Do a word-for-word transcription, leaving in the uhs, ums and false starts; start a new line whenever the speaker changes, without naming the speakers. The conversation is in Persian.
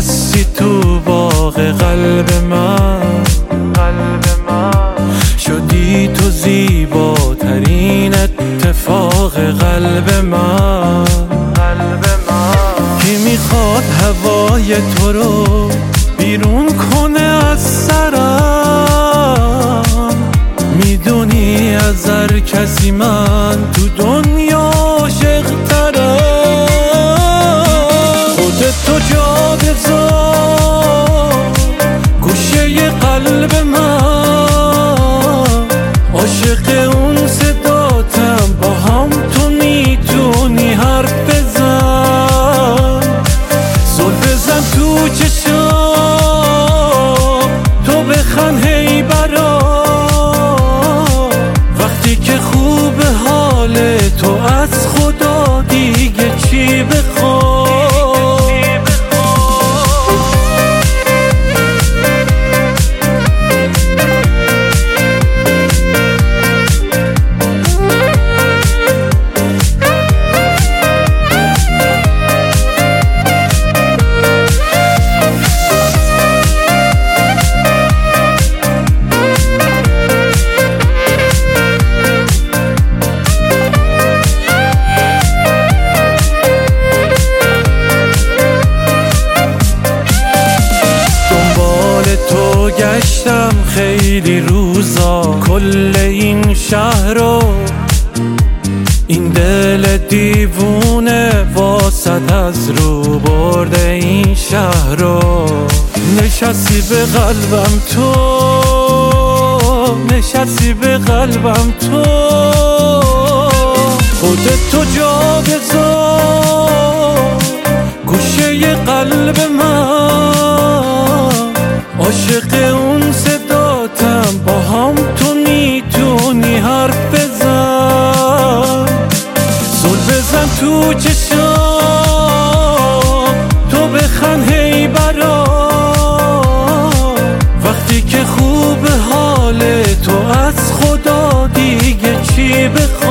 نشستی تو باغ قلب من، قلب من شدی تو زیباترین اتفاق قلب من، قلب من. کی میخواد هوای تو رو بیرون کنه از سرم؟ میدونی از هر کسی من تو دنیا عاشق ترم. خودت تو جا بذار گوشه قلب من، عاشق اون صداتم، با هم تو میتونی حرف بزن. زل بزن تو چشام، تو بخند هی برام، وقتی که خوب حال تو از خدا دیگه چی بخوام؟ تو گشتم خیلی روزا کل این شهر رو، این دل دیوونه واسط از رو برده این شهر رو. نشستی به قلبم تو، نشستی به قلبم تو، خودت تو جا بذار گوشه قلب من، عاشق اون صداتم، با هم تو میتونی حرف بزن. زل بزن تو چشام، تو بخند هی برام، وقتی که خوب حال تو از خدا دیگه چی بخوام؟